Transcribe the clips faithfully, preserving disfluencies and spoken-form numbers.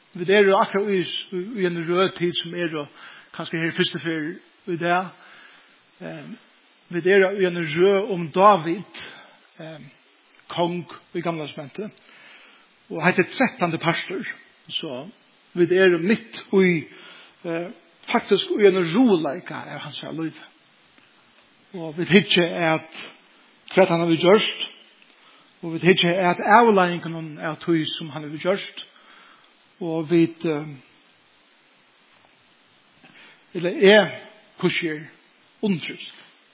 Vi er jo akkurat i, i en rød tid som er jo kanskje her første for i det. Um, vi er jo i en rød om David, um, kong i gamla testamentet. Og heter trettende pastor. Så vi er jo midt i uh, faktisk i en roleika av hans her liv. Og vi ikke at hva han har gjort, og vi ikke at avleggingen er tog som han har gjort, og vi uh, eller er kurser undrust.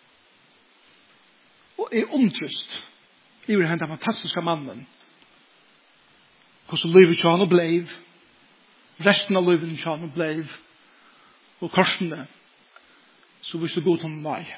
Og er undrust i den fantastiske mannen, hvordan livet ikke han ble, resten av livet ikke han ble, og korsene, så visste god om meg.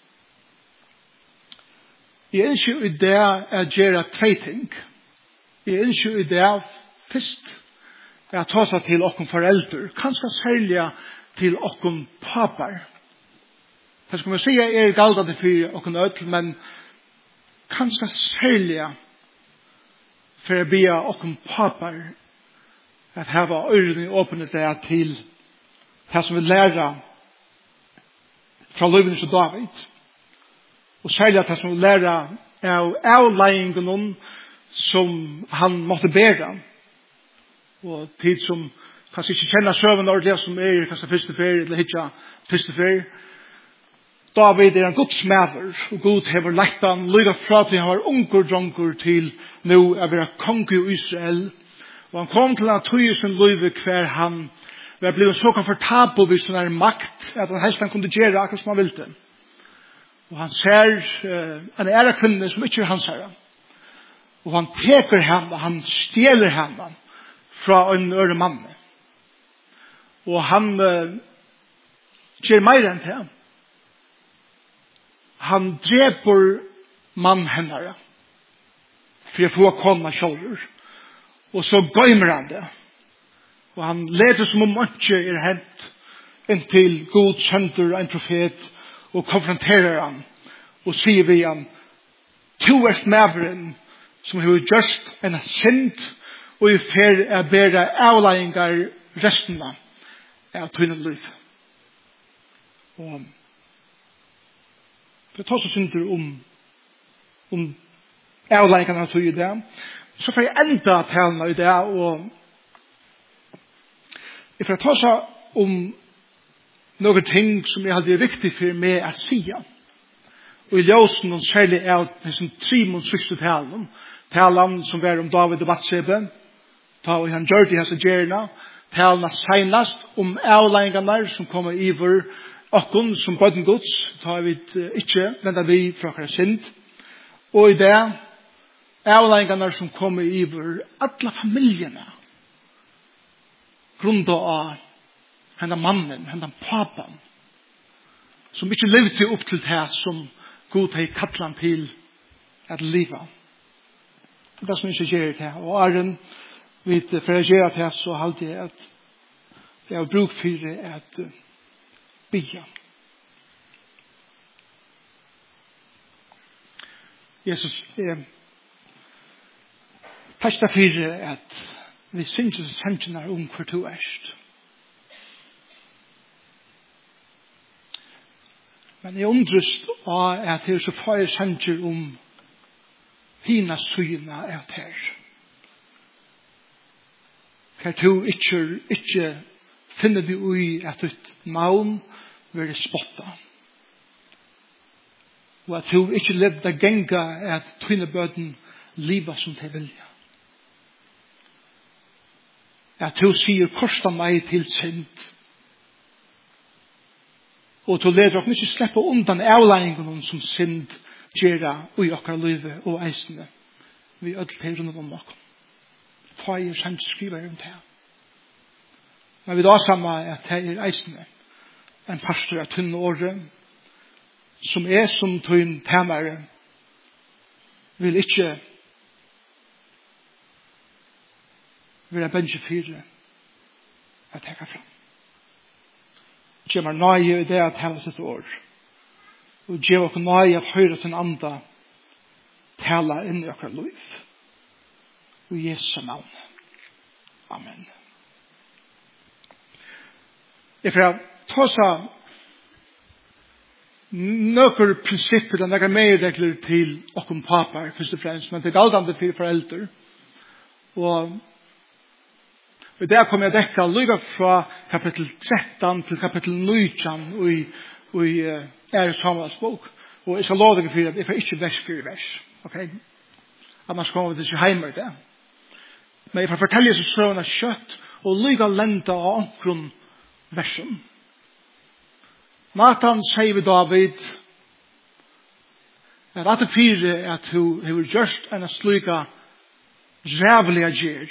Jeg ønsker i det å gjøre tre ting. Jeg ønsker i det først å ta seg til åkken foreldre, kanskje særlig til åkken papar. Det skal man si er galt det for åkken ødel, men kanskje særlig for å be åkken papar at her var øyrene åpnet det til det som vi lærer fra livene til David. Og særlig at det som vi lærer av avleggingen som han måtte bære. Og tid som kanskje ikke kjenner søvn ordentlig som er kanskje første ferie eller ikke første ferie. David er en godsmæver og god hever lagt han lykke fra til han var unger dronker til nå å være konge i Israel. Og han kom til en tøye sin liv hver han var blevet så komfortabel ved sånn makt at han helst han kunne gjøre akkurat som han ville. Og han ser uh, en ære kvinne som ikke er hans herre. Og han teker henne, han stjeler henne fra en øre mann. Og han uh, gjør mer enn det. Han dreper mann henne for å få kona kjolder. Og så gøymer han det. Og han leder som om ikke er hent inntil god sønder en profet og konfronterer han og sier vi han to er mæveren som har gjort en synd og i fer er bedre avleggingar resten av tøyne liv. Og for å ta så synder om om avleggingarna av tøyne det så får jeg enda talene i det og jeg får ta seg om noen ting som jeg hadde viktig for meg å si. Og i ljøsen og særlig er disse tre mot siste talen. Talen som var om David og Batsebe. Ta og han gjør det hans gjerne. Talen er senest om avleggingene som kommer iver okken som bøtten gods. Ta vi ikke, men det er vi fra hver synd. Og i det avleggingene som kommer iver alle familiene. Grunda av henne mannen, henne papan, som ikke levde opp til det som God har kallet han til at leve. Det er som ikke gjør det. Og Arjen, for å gjøre det, så halte jeg at jeg har bruk for at bya. Jesus, jeg takk for at vi synes at sentene er om hvor du erst. Men jeg undres av at det er så fire senter om hina syna av det her. Hver du ikke, ikke finner du i at ditt navn vil spotta. Og at du ikke levde genga at tøyne bøten liva som de vilja. At du sier korsta meg til synd. Og til leder dere ikke slippe undan avleggingen som synd gjør i okkar livet og eisene. Vi ødelt her rundt om dere. Fire sant skriver om det. Men vi da sammen at det er eisene. En pastor av tunne året som er som tunn tænare vil ikke være bensje fire at jeg kan fram. Gjør meg nøye i det at hele sitt år. Og gjør meg nøye at høyre til en andre tale inn i akkurat liv. Og i Jesu navn. Amen. Jeg får ta seg nøkker prinsipper og nøkker medregler til okkom papar, først og fremst, men det er galdande for foreldre. Og i det kommer jeg dekka lyga fra kapittel tretton til kapittel nitton i, i uh, Ære Samuels bok. Og jeg skal love deg for at jeg får ikke vers for vers. Ok? Annars kommer vi til ikke heimer det. Men jeg får fortelle seg sånn at kjøtt og lyga lenda av omkron versen. Nathan sier ved David at at det fire er at hun har gjørst enn a sluga rævliga gjer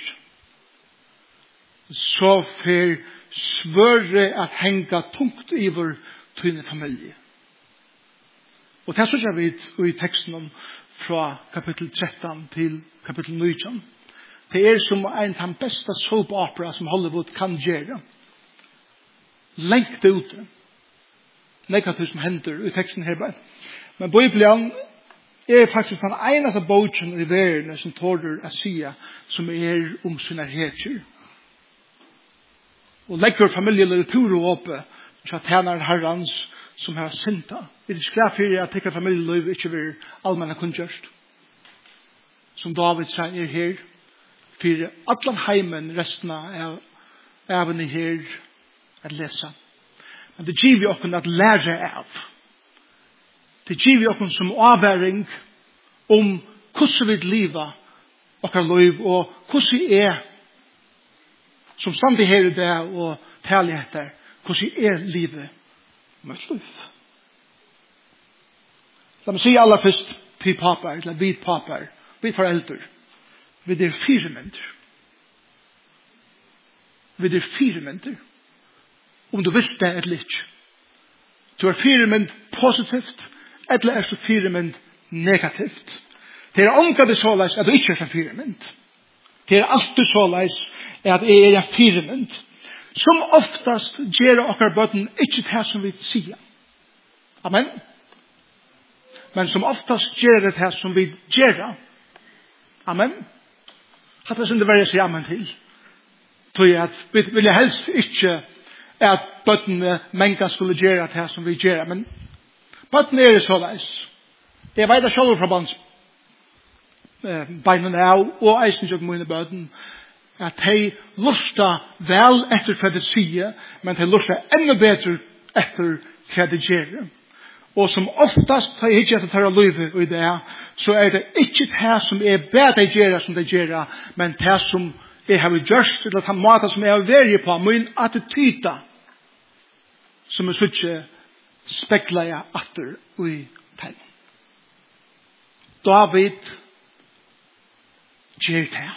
så for svøre at henga tungt iver tøyne familie. Og det er vi i teksten om fra kapittel tretton til kapittel nitton. Det er som en av de beste soap opera som Hollywood kan gjøre. Lengt ute. Negativt som hender i teksten her bare. Men Bibelen er faktisk den eneste boken i verden som tåler å si som er om sine heter. Og legger familielitteratur oppe til at tjener herrens som har synta. Det er ikke glad for at ikke familieliv ikke vil allmenne kunngjørst. Som David sier her, for atlan heimen resten av evne her at lese. Men det giver vi okken at lære av. Det giver vi okken som avværing om hvordan vi lever okkar liv og hvordan er som standig her i det og taler etter hvordan er livet med liv. La meg si aller først til papar, eller vid papar, vid foreldre. Vi er fire mennesker. Vi er fire mennesker. Om du visste det eller ikke. Du er fire mynd positivt, eller er du fire mynd negativt. Det er omgått det såleis at du ikke er en fire mynd. Det er alltid såleis at jeg er en fire mynd. Som oftast gjør okkar bøtten ikke det som vi sier. Amen. Men som oftast gjør det som vi gjør. Amen. Hatt det som det verre sier amen til. Så jeg vil helst ikke at bøttene menka skulle gjøre det som vi gjør. Men bøttene er så leis. Jeg vet det selv fra bands eh, beinen av og eisen til mine bøtten at de lusta vel etter hva de sier, men de lusta enda bedre etter hva de gjør. Og som oftast har jeg ikke etter tørre livet i det, så er det ikke det som er bedre de gjør som de gjør, men det som jeg har gjort, eller den måten som jeg har vært på, min attityda, som er så ikke spekler jeg atter i tegn. David gjør det.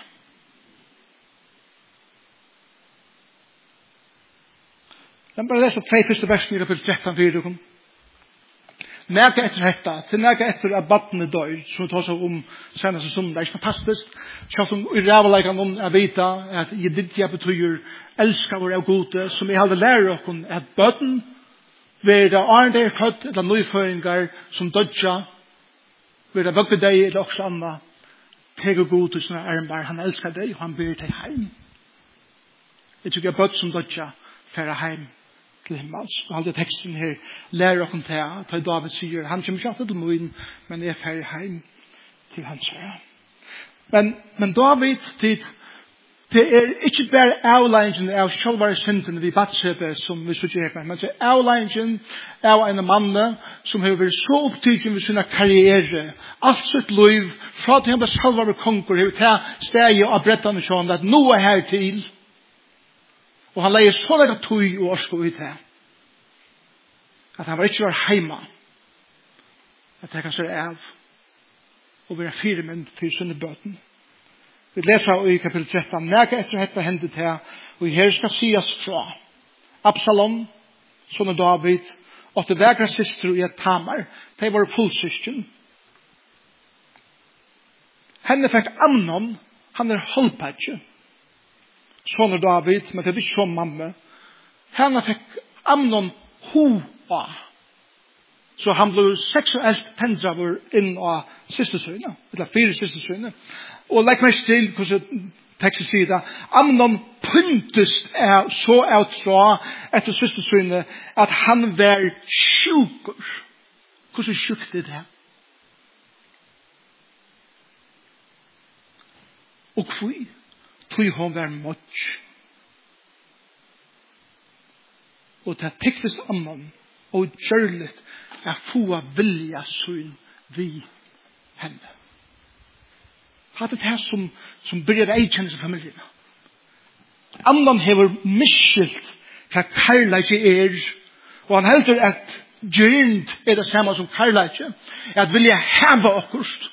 La meg bare lese tre første versene i kapittel tretton fire. Nega etter hetta, til nega etter at battene dør, som vi tar seg om seneste sondag, det er fantastisk. Selv om i rævleikene om jeg vet at jeg ditt betyr elsker vår av gode, som jeg hadde lært oss at bøtten ved det åren det er født, eller nøyføringer som dødja, ved det vøgge deg eller også annet, teger god til sånne armbar, han elsker deg, og han ber deg heim. Jeg tykker bøtt som dødja, færre heim til himmels. Og alle teksten her lærer oss til at David sier, han kommer ikke alltid til moden, men jeg er færre heim til hans herre. Men, men David, det, det er ikke bare avleggen av selvbare syndene vi batsebe som vi sier her, men det er avleggen av en mann som har vært så opptidsen ved sin karriere, alt sitt liv, fra til han ble selvbare konger, har tatt steg og brettene sånn, at nå er her til, og han leier så lenge tog og orsko ut det, at han var ikke var heima, at det kan se av, og være fire menn for sånne bøten. Vi leser i kapittel tretton, nega etter dette hendet her, og her skal sies fra Absalom, sånne David, og til vegra syster i et Tamar, de var fullsysken. Henne fikk Amnon, han er halvpatje, sånne David, men det er ikke så mamma. Henne fikk Amnon hoa. så han blev seksuellt tendraver inn av systersøyne, eller fire systersøyne. Og legg meg til hvordan teksten sier det, Amnon pyntest er så outra etter systersøyne at han var sjukur. Hvordan sjukt er det? Og hvor tog hun var møtt. Og det tekst Amnon og gjørligt er få vilja syn vi henne. Hatt det her som, som byrjar eikjennes i familien. Amnon hever miskilt hva karlægje er, og han heldur at gyrind er det samme som karlægje, at vilja heva okkurst.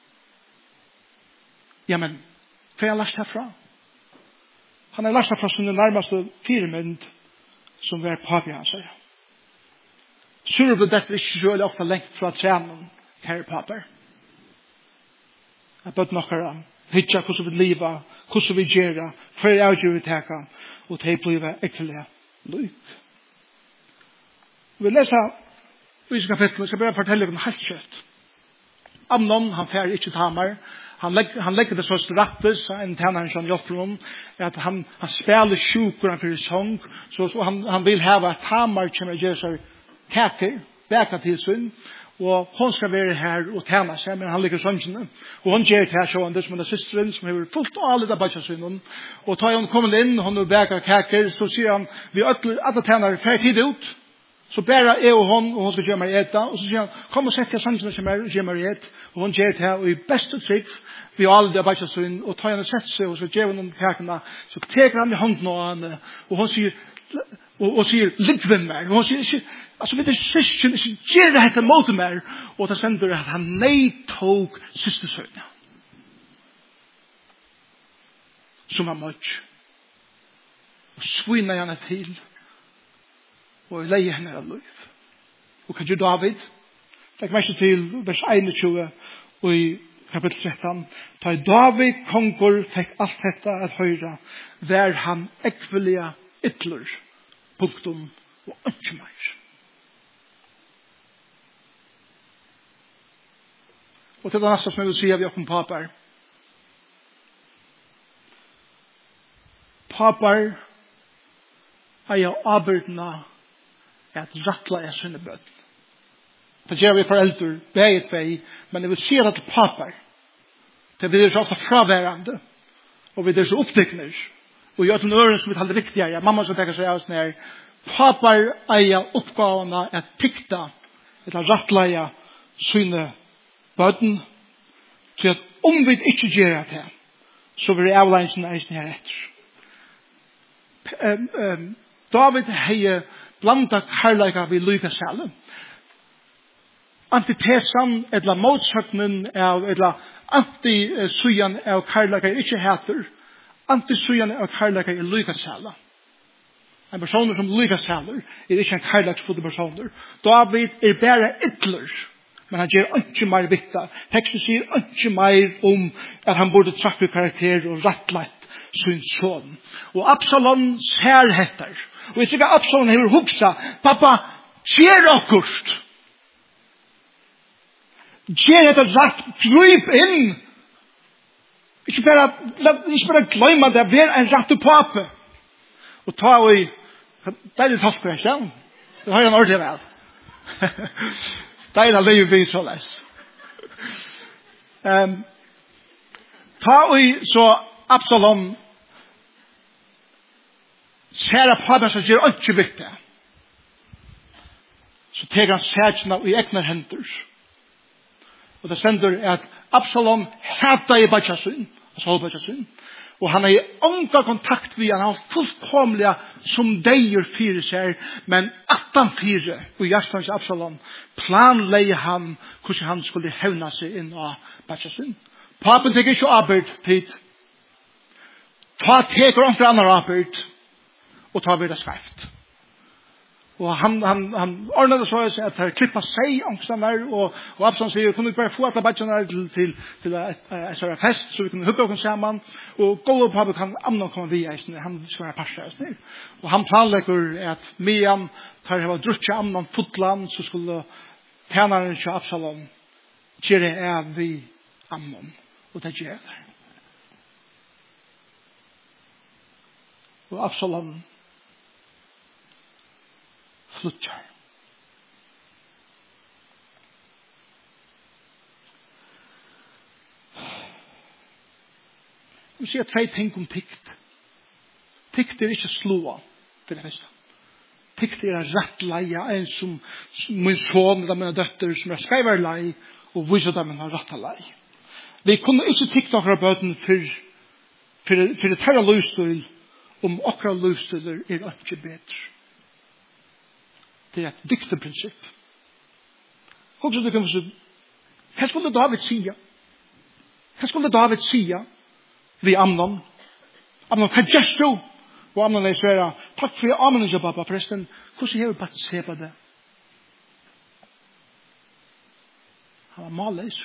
Ja, men hva er han lagt herfra? Han er lagt herfra som den nærmeste firmynd som var papi hans her. Sur ble dette ikke så veldig ofte lengt fra trænen, kære paper. Jeg bøtt nokkere hitja hvordan vi liva, hvordan vi gjøre, hver jeg gjør vi teka, og det blir ekkelig lyk. Vi leser i kapitlet, skal bare fortelle om helt kjøtt. Amnon, han fer ikke tamar, han legger, han legger det så strattes, en tenner en sånn hjelper om, at han, han spiller sjukur han for sång, så, så han, han vil hava at tamar kommer og gjør seg kaker, bæka til sin, og hon skal være her og tjene seg, men han ligger sånn, og hon gjør til her det som en systeren, som har fullt og alle der bæka sin, og tar hun kommet inn, hon er bæka kaker, så sier han, vi alle tjener fer tid ut, så bæra jeg og hon, og hon skal gjøre meg etta, og så sier han, kom og sett jeg sånn som er, gjør meg et, og hon gjør til her, og i beste trygg, vi alle der bæka sin, og tar han og sett seg, og så gjør hun kakene, så teker han i hånden og han, og hon sier, og, og sier, ligg ved meg. Og hun sier, ikke, altså, vi er syskjen, ikke gjør det etter mot meg. Og det sender at han nei tog systersøyne. Som var møtt. Og svina henne til. Og leie henne av liv. Og hva gjør David? Legg meg ikke til vers einogtjúgu og i kapittel tretton. Da David konger fikk alt dette at høyre, der han ekvelige ytler. Punktum og ikke mer. Og til det neste som jeg vil si av Jakob papar. Papar er jeg avbyrdende at rattla er sinne bøtt. Det gjør vi foreldre, begge tvei, men jeg vil si det til papar. Det blir så ofte fraværende, og vi er så oppdykner. Og gjør til øren som vi taler viktigere. Mamma som tenker seg av oss nær. Papar eier oppgavene at pikta, eller rattleie syne bøten, til at om vi ikke gjør det, så vil avleggelsen eisen her etter. Um, um, David heier blanda karlaika vi lyka sælum. Antipesan, eller motsøknen av, eller anti-sujan av karlaika ikke heter, anti-sujan av karlaika er lyka sælum. En person som lyka sælum er ikke en karlaksfulle personer. David er bare ytler, men han gjør ikke mer vitta. Teksten sier ikke mer om at han burde trakke karakter og rattleit sin son. Og Absalom ser heter. Og hvis ikke Absalom har hugsa, pappa, gjør akkurst. Gjør etter ratt, dryp inn. Ikke bare, ikke bare glemme det, vær en ratt og pape. Og ta og i, det er litt halvkvært, ikke? Det har jeg en ordentlig vel. Det er en liv vi så les. Um, ta og i, så Absalom ser at pape som gjør ikke viktig. Så teger han sætjene i egnar hender. Og det sender at Absalom hæta i Bajasun, altså Bajasun, og han er i ånga kontakt vi, han har fullkomliga som deir fyre seg, men attan fyre, og hjertans Absalom, planleie han hvordan han skulle hevna seg inn av Bajasun. Papen teker ikke arbeid tid. Ta teker om for andre arbeid, og ta videre skreft. Og han, han, han ordnet det så at han klippa seg angsten der, og, og Absalom sier, kunne vi bare få alle badjene til, til, til en sånn fest, så vi kunne hugga oss sammen, og gå opp på kan Amnon komme via, han skal være parser. Og han planlegger at Mian tar hva drutja Amnon fotland, så skulle tænaren til Absalom gjør det av vi Ammon, og det gjør det. Og Absalom flytter. Vi sier tvei ting om tikt. Tikt er ikke slåa, for det første. Tikt er rett leia, en som, som min son eller mine døtter, som er skriver lei, og viser dem en rett lei. Vi kunne ikke tikt akkurat bøten for, for, for det tørre løsstøyl, om akkurat løsstøyler er ikke bedre. Det er et dyktig prinsipp. Hvordan du kan si, hva skulle David sige? Hva skulle David sige vi Amnon? Amnon, hva gjør du? Og Amnon er svære, takk for jeg Amnon ikke, pappa, forresten. Hvordan har du bare se på det? Han var malleis.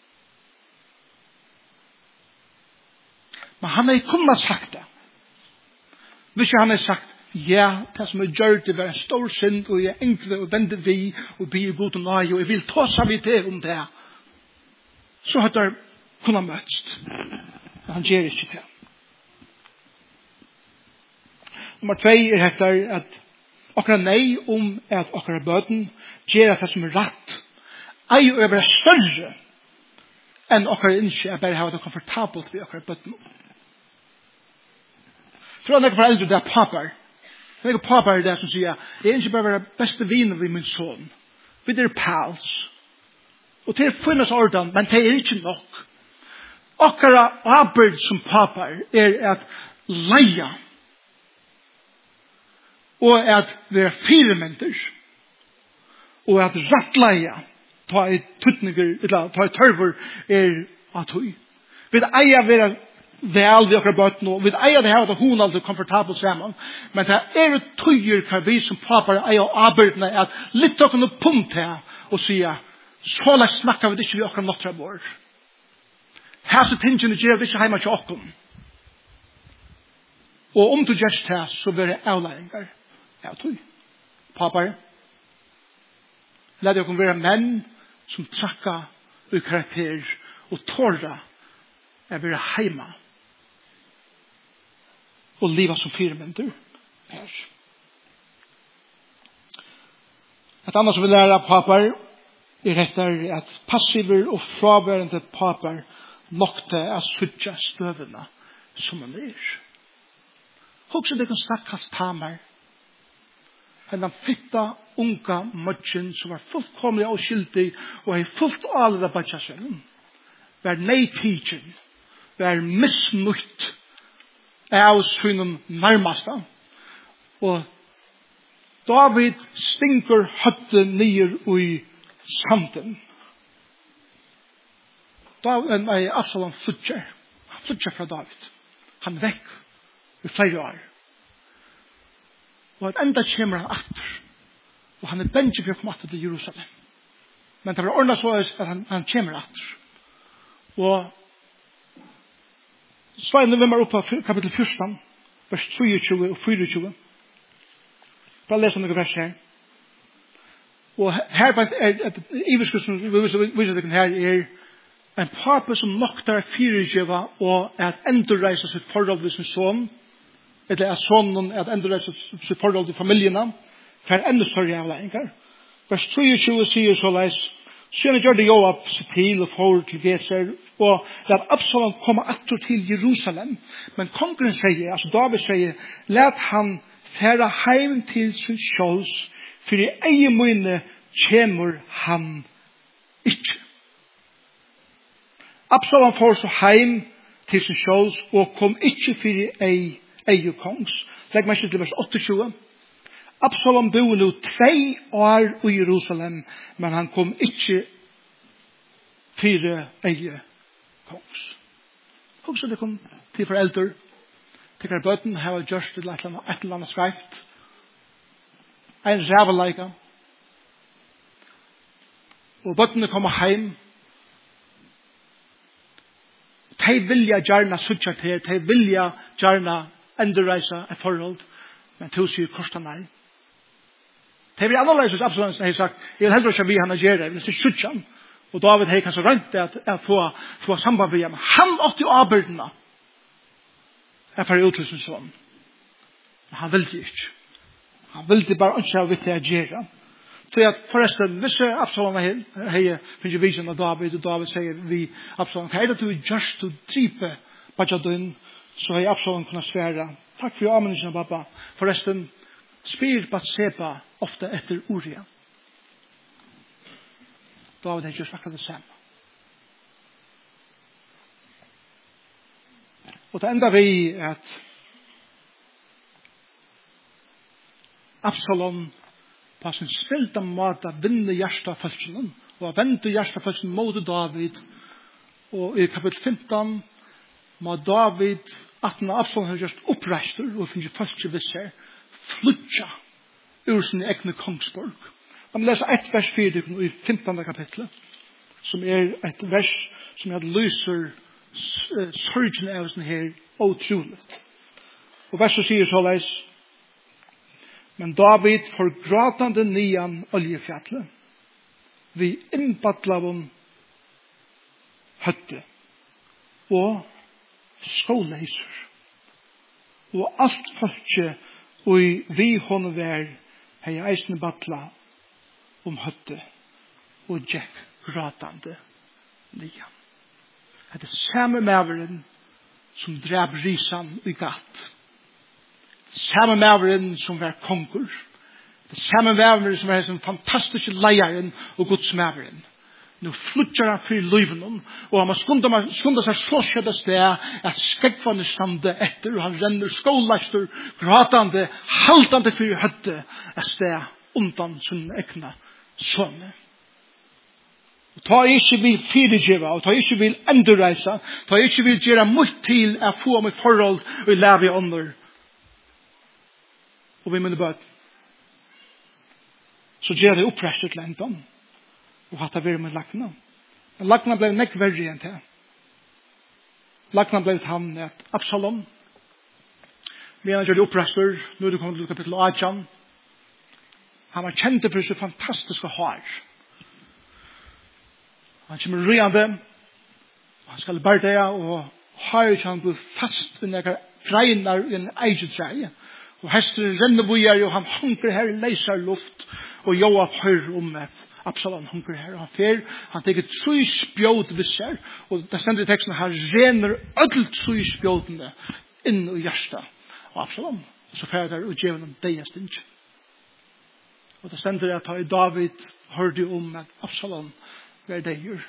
Men han har kunnet sagt det. Hvis han har sagt, ja, det som er gjør det var en stor synd, og jeg enkle og vender vi, og blir god og nøye, og jeg vil ta seg vidt det om det. Så har det kunnet møtst. Men han gjør ikke det. Nummer tvei er etter at akkurat nei om at akkurat bøten gjør at det som er rett. Ei og er bare større enn akkurat ikke er bare ha det komfortabelt ved akkurat bøten. For han er ikke foreldre, det er papar. Det er ikke papar det som sier, jeg er ikke bare være beste viner ved min son. Vi er pals. Og til finnes orden, men det er ikke nok. Akkurat arbeid som papar er at leia og at være firementer og at rettleia ta i tuttninger, eller ta i tørver er at hui. Vi eier være vel vi akkurat bøtten og vi eier det her at hun alltid komfortabelt sammen, men det er et tøyer hva vi som papar eier arbeidene at litt okkerne punkt her og sier så la snakker vi det ikke vi akkurat nåttra vår. Her så tingene gjør vi ikke hjemme til okken. Og om du gjør det så blir det avlæringer. Ja, tog. Papar. La det kunne være menn som trakka i karakter og tåra er være heima og liva som firementer her. Et annet som vi lærer av papar er etter at passiver og fraværende papar nokte er sutja støvene som man er. Også det kan stakkast tamer hennan fitta unga mødjen som var fullkomlig avskyldig og er fullt alle av badjasjen. Var neitidjen, var misnutt av synen nærmasta. Og David stinker høtte nyer i sanden. David, nei, Absalom flytter. Han flytter fra David. Han er vekk i flere år. Og at enda kommer han atter. Og han er bensje for å komme atter til Jerusalem. Men det var ordnet så at han, han kommer atter. Og så er vi oppe på kapittel fjorten, vers tjuetre og tjuefire. Bare les om noen vers her. Og her er et iverskriften vi viser dere her er en pappa som noktar fyrirgjeva og at endurreisa sitt forhold ved sin son, eller at sonen at endurreisa sitt forhold til familjena, for enda større avlæringar. Vers tjuetre sier så leis, Sjøne gjør det Joab seg til og for til Geser, og at Absalom komme atter til Jerusalem. Men kongen sier, altså David sier, let han fære heim til sin sjåls, for i eie møyne kjemur han ikke. Absalom får så heim til sin sjåls, og kom ikke for i eie, eie kongs. Legg meg ikke til vers tjueåtte. Absalom bo nu tvei år i Jerusalem, men han kom ikke fire eie kongs. Også det kom til foreldre, til hver bøten, her var gjørst til et eller annet skrift. En ræveleika. Og bøtene kommer heim. De vilja gjerne suttja til, de vilja gjerne endurreisa et forhold, men to sier korsta nei. Det blir annorlunda Absalom som har sagt, jag vill hellre köra vi han och göra, jag vill se skjutsan. Och David har kanske rönt att, att få, få samband med honom. Han åt ju avbördena. Jag får ut sin son. Men han ville inte. Han ville bara inte ha vitt att göra. Så att förresten, hvis Absalom har finner vision av David, och David säger vi Absalom, hva er det du gjørst du driper Bajadun, så har Absalom kunnat svära. Tack för anmärkningen, pappa. Förresten, spyr Batseba ofta efter Uria. David har just akkurat det samma. Och det enda vi är att Absalom på sin stilta måte vinner hjertefølelsen og venter hjertefølelsen mot David. Og i kapitel femton må David, at når Absalom har gjort opprester og finner følelse ved seg, flytja ur sin egne kongsborg. De leser ett vers fire i femtonde kapitlet, som er et vers som jeg lyser sørgen av sånn her utroligt. Og verset sier så leis, men David forgratande nian oljefjallet, vi innbattlavon høtte, og skåleiser, og alt folket, og vi hånd vær, hei eisne battla om høtte, og gikk gratande nian. Det er samme maveren som drab risan i gatt. Samme maveren som var konkur. Det samme maveren som var en fantastisk leieren og Guds maveren. Nå flytter han for liven, og han må skunda seg så skjøtt av sted at skjeggvannet stande etter, og han renner skåleister, gratande, haltande for høtte av sted undan sin egna sønne. Ta ikke vil fyrirgjeva, og ta ikke vil endurreisa, ta ikke vil gjøre mot til å få med forhold og leve under. Og vi minner bøt. Så gjør det oppresset til enden, og hatt det vært med lakna. Men lakna ble nekk verre enn det. Lakna ble han et Absalom. Vi har gjør det oppresset, nå er det kommet til kapittel åtte. Han var kjent for så fantastiske hår. Han kommer ryande, og han skal bare det, og har ikke han blitt fast i noen greinar i en egen treie. Og hesteren renner bojer, og han hunker her, leiser luft, og Joab hører om at Absalom hunker her. Og han fer, han teker tru spjåt ved seg, og det stender i teksten her, renner ødel tru spjåtene inn i hjertet av Absalom. Og så fer der og gjev ham deiest ikke. Og det stender at David hørte om at Absalom hver deir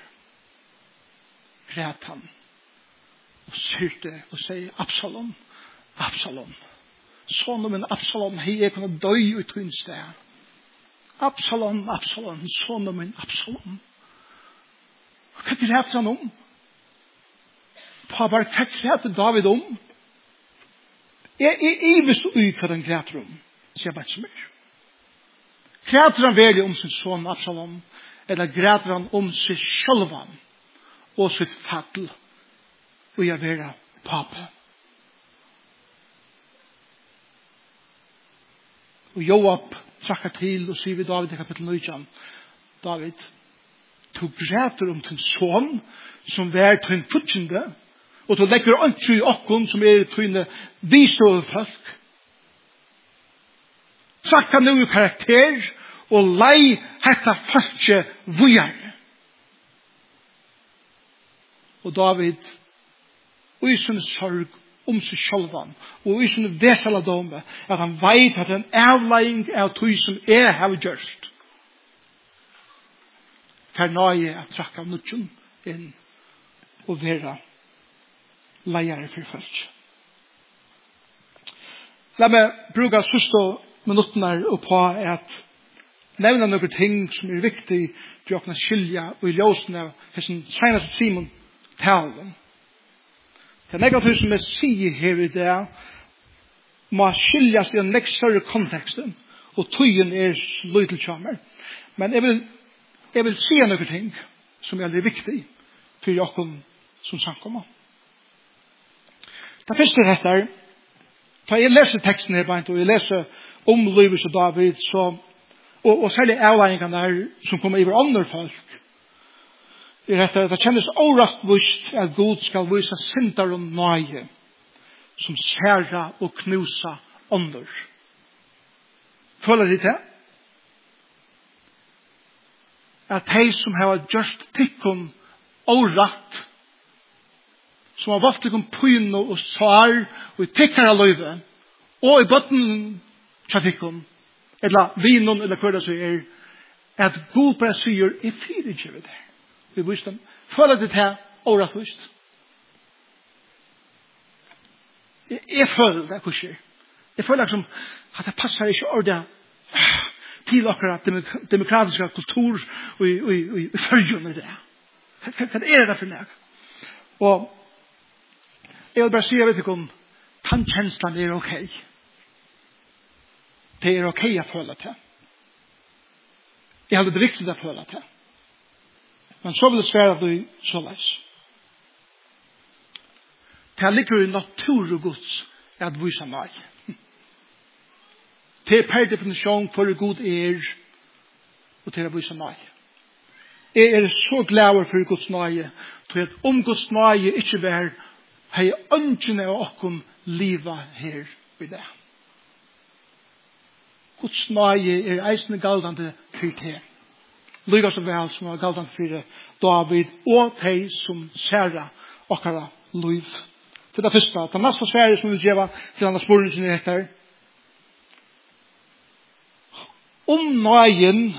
græt han og syrte og sier Absalom, Absalom sånn min Absalom hei jeg kunne døy ut i sted Absalom, Absalom sånn min Absalom hva græt han om? Papar, hva græt David om? Jeg er visst ui hva den græt om sier jeg bare ikke mer græt han veldig om sin sånn Absalom eller græter han om seg sjølvan og sitt fall og jeg være pape. Og Joab trakker til og sier vi David i kapittel nitton, David, du græter om din son som er din futsende og du legger antru i okkon som er dine vistående folk. Trakker nu i karakter og lei hetta falske vujar. Og David, og i sin sorg om seg sjálvan, og i sin vesaladome, at han veit at en avleing av tog som er har gjørst. Her nøye at trakka nutjon inn og vera leiare for folk. La meg bruka siste minuttene på at nevna noen ting som er viktig for å kunne skilja og i ljósen av hessen senast Simon talen. Det negativt som jeg sier her i det må skiljas i en nekst større kontekst og tøyen er lytel kjammer. Men jeg vil, jeg vil si noen ting som er viktig for jokken som samkommer. Det første er dette da jeg leser teksten her og jeg leser om Løyvis og David så og, og særlig avveiningen der som kommer over andre folk, er at det kjennes overrastvist at Gud skal vise synder og nøye som særa og knusa ånder. Føler de til? At de som har gjort tikkun overratt, som har valgt tikkun pyno og svar og i tikkara løyve, og i botten trafikken, eller vinon, eller hva det så er, at Gud bare sier, jeg fyrer ikke ved det. Vi visste dem. Føler det til overrattvist? Jeg, jeg føler det, hva skjer? Jeg føler liksom at det passer ikke ordet til akkurat demokratiske kultur og i, i, i, i følgen i det. Hva er det for meg? Og jeg vil bare si, jeg vet ikke om tannkjenslen er ok. Det er ok å føle til. Jeg hadde det viktig å føle til. Men så vil det svære at du så leis. Det ligger i natur og gods at vise meg. Det er per definisjon for god er og til å vise meg. Jeg er så glad for Guds nøye til at om Guds nøye ikke vær hei ønskene og okkom liva her i det. Guds nøye er eisende galdande for det. Lyga så vel som var galdande for David og de som særa okkara liv. Til det første, det neste svære som vi gjør til denne spørningen er etter. Om nøyen,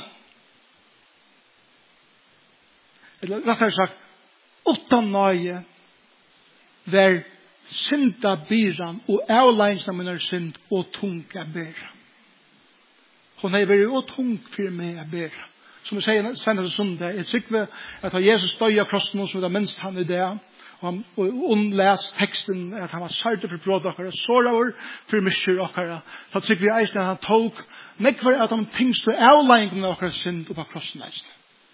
eller rettere sagt, utan nøye, vær synda byran og avleinsna minnar synd og tunga bæra. Hon har vært og tung for meg å bæra. Som vi sier senere sundag, jeg tykker at Jesus støy av krossen som det minst han i det, og han unnles teksten at han var sørte for brød okkara, såraver for mysker okkara. Så tykker vi eisen at han tok nekvar at han tingste avleggingen av okkara synd opp av krossen eisen.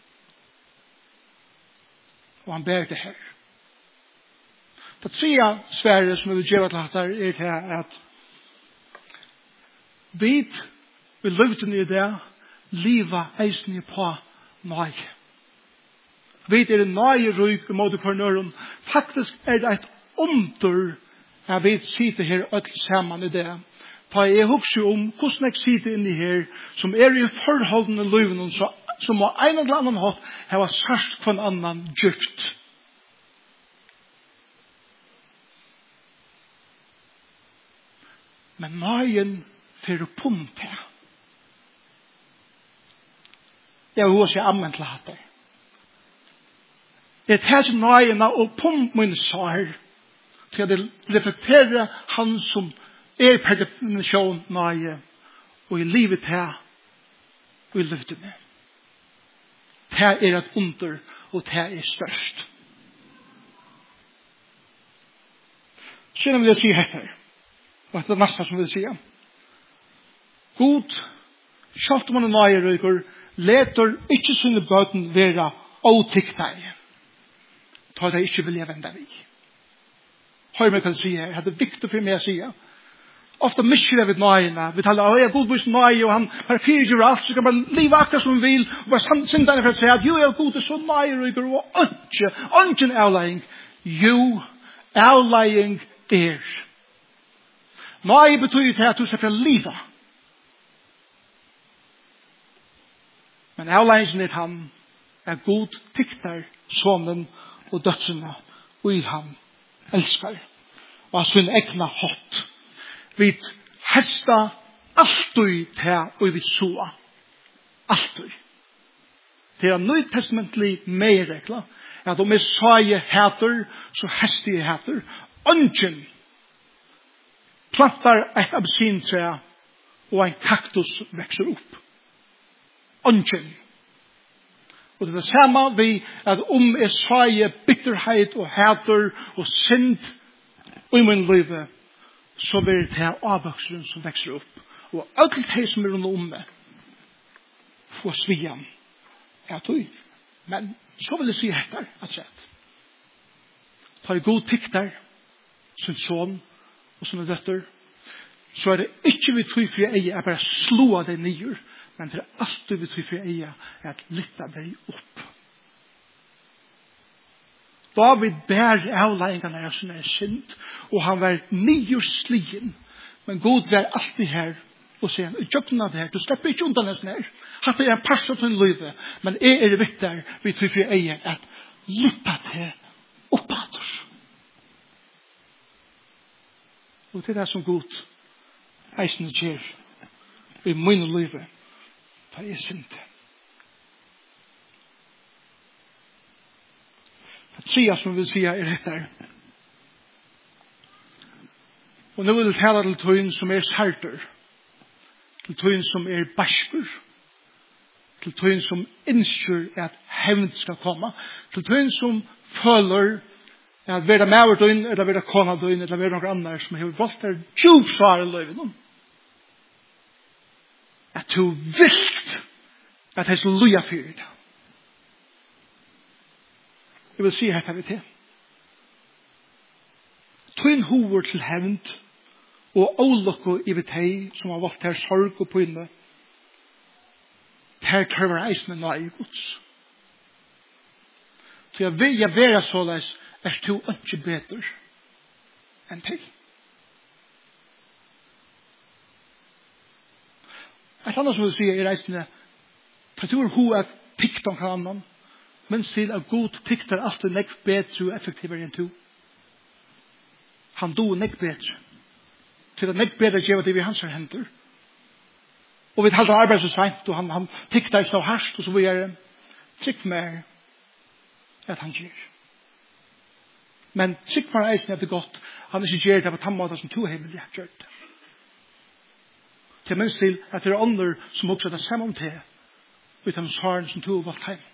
Og han bærer det her. Det tredje svære som vi vil gjøre til dette er til at vi vi løvden i det liva eisen på nøy. Vi er en nøy røyk i måte for nøren. Faktisk er det et under at vi sitter her og sammen i det. Da jeg husker om hvordan jeg sitter inni her som er i forholdene løvden som må en eller annen hatt hava sørst for en annan gjort. Men nøyen for å pumpe. Jeg vil også amen til hatt det. Jeg tar ikke nøyene og pumpe min sår til å reflektere han som er per definisjon nøye og i livet her og i løftene. Det er et under og det er størst. Så vil jeg si her og det er neste som vil si God selv om han er nøye røyker leter ikke sånne bøten være åtiktere. Ta det ikke vil jeg vende vi. Hør meg hva du sier her. Det er viktig for meg å si. Ofte misker jeg ved nøyene. Vi taler, å, jeg er god bøys nøye, og han har fire gjør alt, så kan man leve akkurat som vi vil, og bare syndene for å si at jo, jeg er god, det er så nøye, og ikke, ikke en avlegging. Jo, avlegging er. Nøye betyr til at du skal få leve. Men avleggingen er han er god tikter sonen og dødsene og i han elskar og har sin egna hatt vi hesta alltid til og vi så alltid det er nøytestamentlig medregla at om jeg sa jeg heter så hester jeg heter ønsken plantar et absintre og en kaktus vekser opp ønsken. Og det er det samme vi at om jeg sier bitterhet og hater og synd i min liv, så blir det her avvoksen som vekser opp. Og alt det som er rundt om meg får svian. Ja, tog. Men så vil jeg si etter at sett. Ta i god tikk der, sin son og sin døtter, så er det ikke vi tog for jeg er bare slå av det nye. Men det er alltid vi tror for eia at lytta deg opp. David bær avleggene av sin er synd, og han var nio slien. Men God var alltid her og sier, «Utjøkken av det her, du slipper ikke undan hans nær. Hatt er en passet til en løyve, men jeg er vitt der, vi tror for eia at lytta deg opp at oss.» Og det er det som God eisende gjør i min løyve. Ta er synd. Det tredje som vil si er dette. Og nå vil jeg tale til tøyen som er sarter. Til tøyen som er basker. Til tøyen som innskjør at hevn skal komme. Til tøyen som føler at være med døgn, eller være kona døgn, eller være noen andre som har valgt der djup svar i løyven. At du visst at jeg skal loja for det. Jeg vil si her til. Tøyn hovor til hevnd og ålokko i betei som har valgt her sorg og pøyne. Her tørver eisene nå i gods. Så jeg vil jeg være såleis er to ikke bedre enn til. Et annet som vil si i reisene, jeg tror hun er pikt om hverandre, men til at God pikter alltid nekk bedre og effektivere enn to. Han do nekk bedre. Til at nekk bedre gjør det vi hans hender. Og vi talte arbeid så sent, og han, han pikter så hardt, og så vil jeg trykk mer at han gjør. Men trykk mer eisen er det godt, han ikke gjør det på tammåter som to himmel gjør det. Til minst til at det er andre som også er det samme om det, utan svaren som to har valgt heim.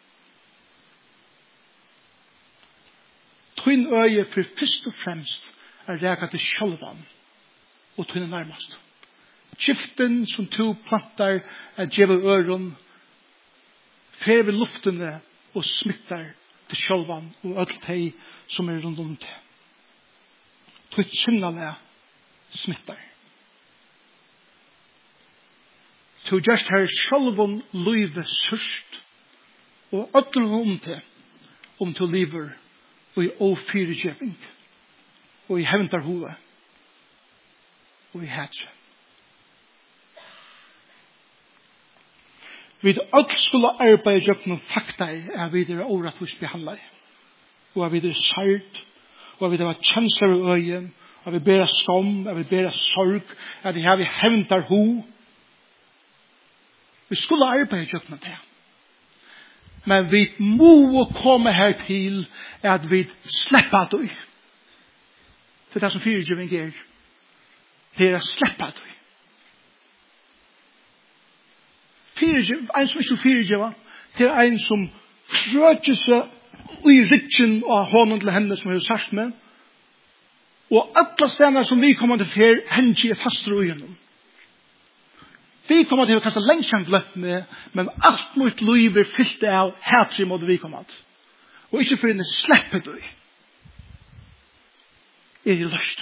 Tvinn øye for først og fremst er reka til sjølvan og tvinn nærmast. Skiften som to plantar er djevel øron, fer ved luftene og smittar til sjølvan og alt teg som er rundt om det. Tvinn kynnale smittar. To just her sjølvan løyve sørst og ødler om det om to liver og i åfyrirgjøving og i hevndarhode og i hætre. Vi alt skulle arbeide gjøkken fakta er vi der åretvis behandlet og er vi der sært og er vi der var kjensler i øyen og vi ber skam, og vi ber sorg at vi har vi hevndarhode. Vi skulle arbeide gjøkken det. Men vi må komme her til at vi slipper det. Det er det som fyrirgjøving er. Det er å slippe det. En som ikke fyrirgjøver, det er en som frøker seg i ryggen av hånden til henne som hun har sagt med. Og alle stener som vi kommer til fer, henne er fast i gjennom. Vi kommer til å kaste lengsjant løp med, men alt mot liv er fyllt av hætri måte vi kommer til. Og ikke for henne slipper du. Er i løst.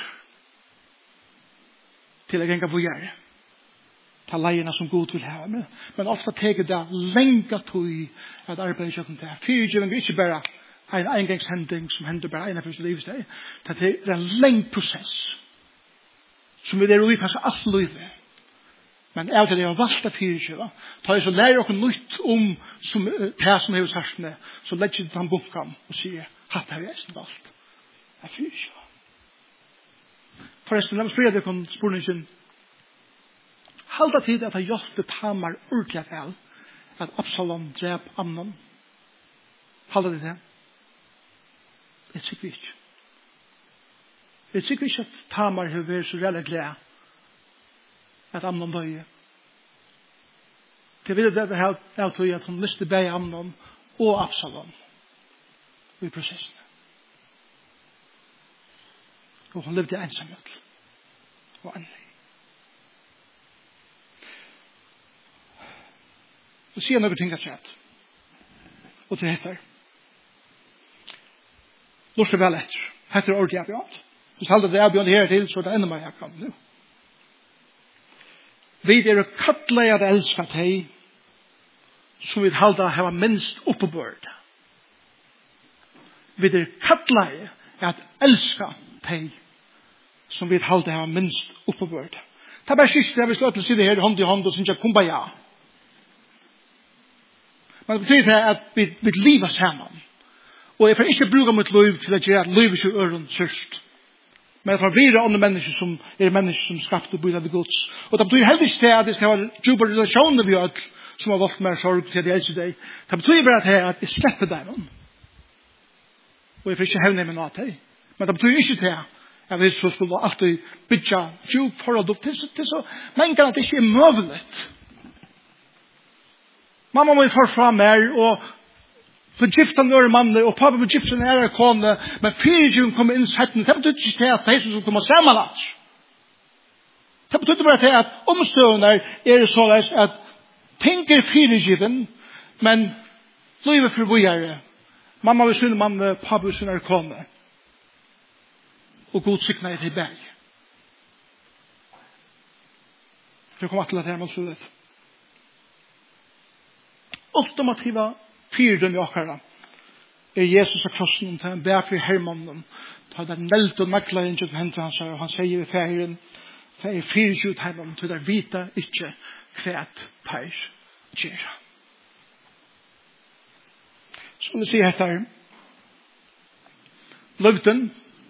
Til å genga på gjerne. Ta leierna som god vil ha med. Men ofta teker det lenga tog at arbeid kjøkken til. Fyrtjøving er ikke bare en engangshending som hender bare en av første livsdag. Det er en leng prosess. Som vi der ui kanskje alt livet. Men er det det har valgt av fyrtjøva. Ta jeg så lærer dere nytt om som, det som er hos hersene. Så legger det han bunkan og sier hatt har jeg eisen valgt av fyrtjøva. Forresten, la meg spørre dere om spørningen. Halda tid at ha hjulpet Tamar ordentlig vel at Absalom drep Amnon. Halda det det? Jeg tykker ikke. Jeg tykker ikke at Tamar har vært så reelle glede at Amnon døye. Det vil det det er til at hun miste begge Amnon og Absalom i prosessen. Og hun levde ensamhet og annerledes. Så sier noen ting at sett. Og til heter. Lort er vel etter. Heter ordentlig avbjørn. Hvis halde det avbjørn her til, så er det enda mer avbjørn nå. Vi er kattleie at elska teg, som vi halda hava minst oppebørd. Vi er kattleie at elska teg, som vi halda hava minst oppebørd. Det er bare siste, jeg vil slå til å si det her, hånd i hånd, og synes jeg kumbaya. Men det betyr det at vi, vi livet sammen. Og jeg får ikke bruke mitt liv til å gjøre at livet ikke er øren sørst. Men jeg får vire andre mennesker som er mennesker som skapte og bygde av Guds. Og det betyr heldigvis til at det skal være djupa relasjoner vi har som har valgt mer sorg til at jeg elsker deg. Det betyr bare til at jeg slipper deg noen. Og jeg får ikke hevne med noe til deg. Men det betyr ikke til at vi så skulle alltid bygge djup forhold opp til så men kan at det ikke er mulig. Mamma må få fram mer, og for gifta nøyre mannen, og pappa for gifta nøyre kone, men fyrirgjøren kommer inn setten, det betyr ikke til at det er som kommer sammen alt. Det betyr bare til at omstøvende er så at ting er fyrirgjøren, men livet for vågjere. Mamma vil synne mann, pappa vil synne kone. Og god sikna er til berg. Det kommer til at det er noe sånn. Ultimativa fyrdom i åkara er Jesus av krossen til en bær for Hermannen ta den nelt og nakla inn til hendene hans og han sier i ferien det er fyrtjut Hermannen til der vita ikke kvæt peir gjerra. Så vi sier etter løvden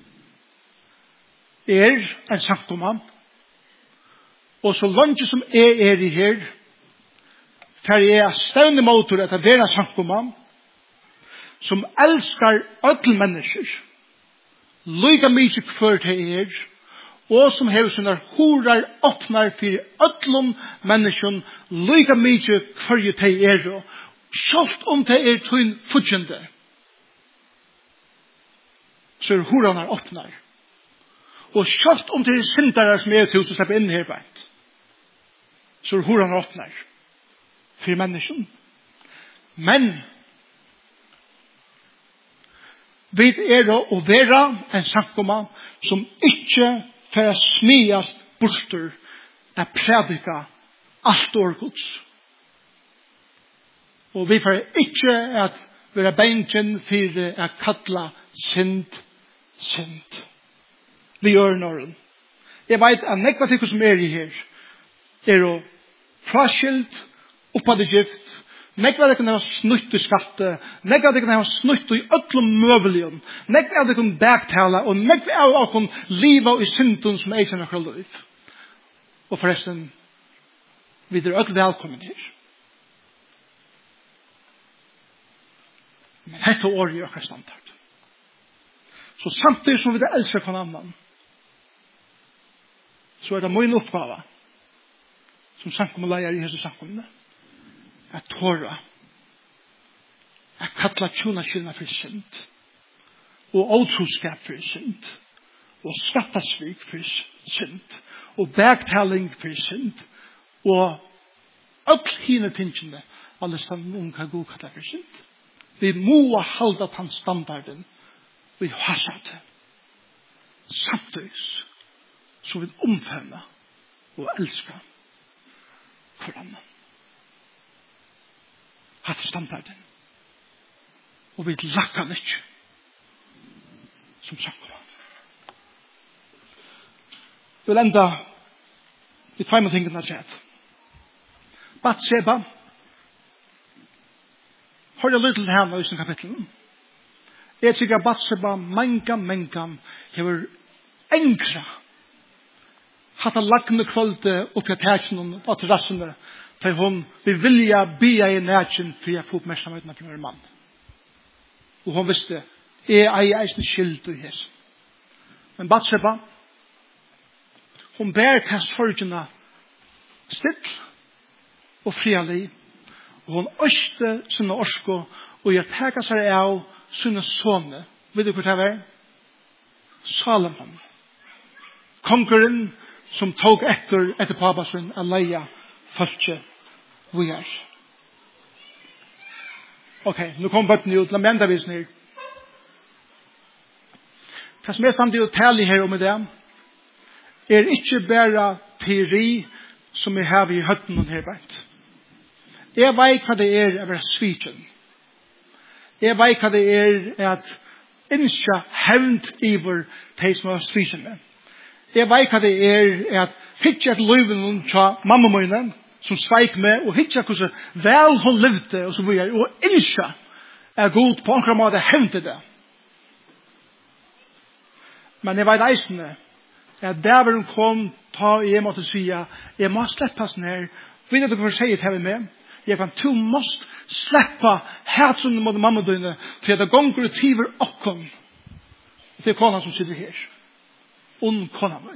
er en samkomman og så langt som jeg er i her for jeg er stående motor at det er en samkomman som elskar alle mennesker, lyga mykje for til er, og som hever sånne horar åpnar for alle mennesker, lyga mykje for til er, og selv om det er tøyn fudgjende, så er horarna åpnar. Og selv om det er syndare som er til å slippe inn her beint, så er horarna åpnar for mennesken. Men vi er å være en samkomman som ikke for å smiast borster er predika alt årgods. Og vi får ikke at være beinken for å kalla synd, synd. Vi gjør nåren. Jeg vet at nekva tykker som er i her er å fraskilt oppa det gift. Nekva det kan ha snutt i skatte. Nekva det kan ha snutt i öllum møbelion. Nekva det kan baktala. Og nekva av å kan liva i synden som er ikke nokre liv. Og forresten, vi er öll velkommen her. Men hette år er akkurat standard. Så samtidig som vi er elsker på en annan, så er det min oppgave som samkommeleier i hese samkommene at tåra at kalla tjonakilna for synd og åtroskap for synd og skattasvik for synd og bergtaling for synd og all hine tingene alle standen om hva god kalla for synd. Vi må halda tann standarden vi har satt samtidig så vi omfemna og elska for annan. Hatt standarden. Og vi lakkar ikke som samkomman. Vi vil enda vi tveimer tingene har skjedd. Batseba har jeg lyttet til henne i sin kapitlen. Jeg tykker at Batseba menga, menga hever enkra hatt han lagne kvölde oppi av tætsjen og terrassene for hun vil vilja bia i nætjen for jeg får oppmerksomheten for en mann. Og hun visste jeg er eisen skyld i hesen. Men Batseba hun bær til sorgene still og frialig og hun øste sinne orsko og gjør teka seg av sinne sånne. Vet du hva det var? Salomon. Konkurren som tog etter etter papasen a leia første vi er. Ok, nu kom bøtten ut, la meg enda vise ned. Det som er stand til å tale her om i det, er ikke bare teori som jeg har i høtten og herbeint. Jeg vet hva det er å være sviken. Jeg vet hva det er at innskja hevnt iver de som har sviken med. Jeg vet hva det er at hitje et løyven til mamma mine som sveik med, og hitje hvordan vel hun levde, og så videre, og innskja er god på akkurat måte hevnt det. Men jeg vet eisende at der hun kom, ta jeg måtte si, jeg må slippe sånn her, vil du for seg til med, jeg kan to måst slippe hætsen mot mamma dine, til at det gonger ut tiver okkom, til kona som sitter her, und kona min.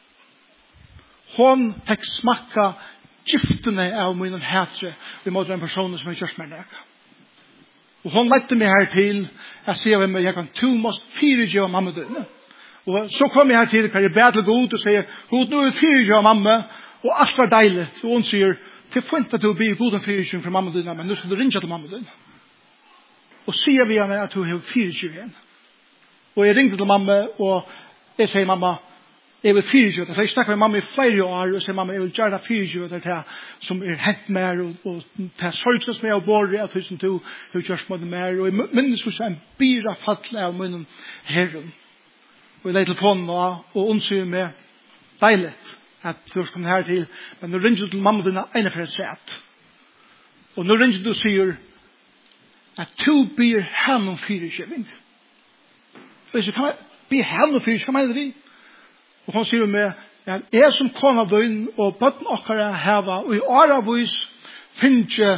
Hon fikk smakka giftene av min hætre, vi måtte en person som er kjørs med nek. Og hon lette meg her til, jeg sier hvem jeg kan to måst fire gjøre mamma dine. Og så kom jeg her til, kan jeg bedre god og sier, god, nå er fire gjøre mamma, og alt var deilig. Og hun sier, til funnet at du blir god en fire gjøre for mamma dine, men nå skal du ringe til mamma dine. Og sier vi henne at du har fire gjøre igjen. Og jeg ringte til mamma, og jeg sier mamma, jeg vil fire gjøre det. Så jeg snakker med mamma i flere år, og sier mamma, jeg vil gjøre det fire gjøre det til som er hent mer, og, og til sorgsnes med og båre, at tusen to har gjort med mer, og jeg minnes hos en byra fattelig av munnen herren. Og jeg legger telefonen nå, og unnsyr med deilig at du har kommet her til, men nå ringer du til mamma dine ene for et sett. Og nå ringer du og sier at du blir hen om fyrekjøving. Og så kan man bli hen om fyrekjøving, hva mener vi? Og han sier med at jeg som kona døgn og bøtten okkara heva, og i åravis finner jeg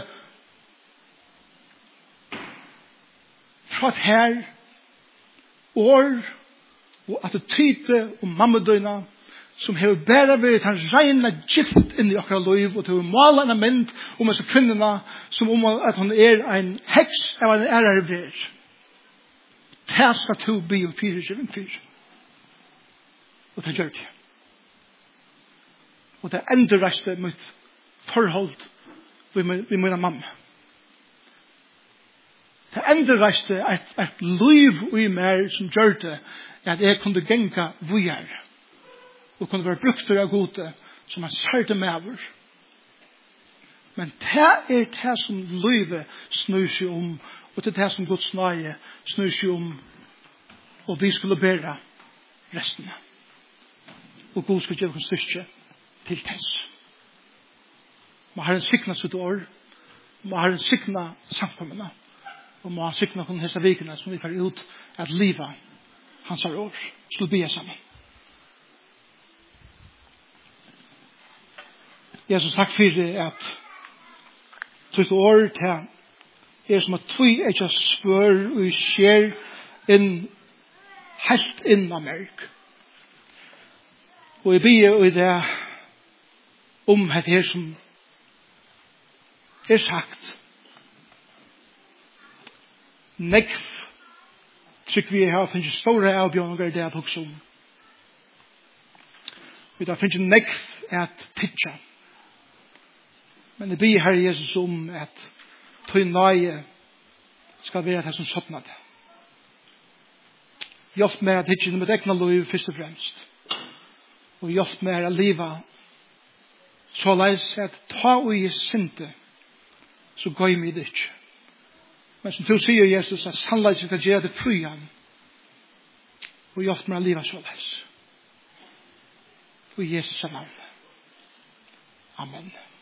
fra her år og attityde og mammedøyna som har bare vært en reine gift inn i akkurat liv, og til å male en mynd om disse kvinnerne som om at hun er en heks av en ærere ver. Det skal to bli om fire kjøven fyr. Og det gjør det. Og det endreiste mitt forhold ved min mamma. Det endreiste et, et liv i meg som gjør det at jeg kunne genga vujer og kunne være brukt av gode som en særte mever. Men det er det som livet snur seg om, og det er det som Guds nøye snur seg om, og vi skulle bære resten. Og Gud skal gjøre oss styrke til tess. Man har en sikna sitt år, man har en sikna samkommende, og man har sikna på disse vikene som vi får ut at livet hans år skulle bli sammen. Jesus, takk for det at tog år til er som at tog ikke spør og skjer inn helt inn av meg. Og jeg ber i det om det her som er sagt. Nekv trykk vi har finnes store avbjørninger det at hokse om. Vi har finnes nekv at pitcha. Men jeg ber Herre Jesus om at tog nøye skal være det som sånn det. Hjelp meg at hitje med egna liv først og fremst. Og hjelp meg at livet så leis at ta og i sinte så går meg det ikke. Men som du sier, Jesus, at sannleis skal gjøre det fri han. Og hjelp meg at livet så leis. Og Jesus er navn. Amen.